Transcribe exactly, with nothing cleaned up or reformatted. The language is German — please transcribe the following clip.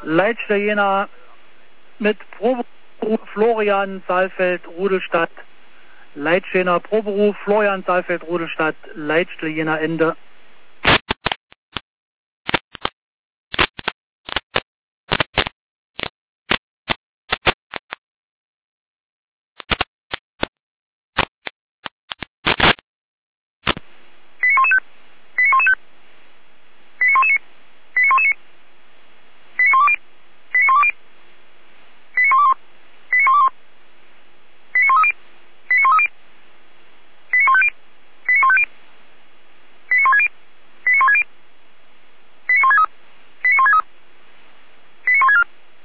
Leitstelle Jena mit Proberuf Florian Saalfeld Rudelstadt. Leitstelle Jena Proberuf Florian Saalfeld Rudelstadt. Leitstelle Jena Ende.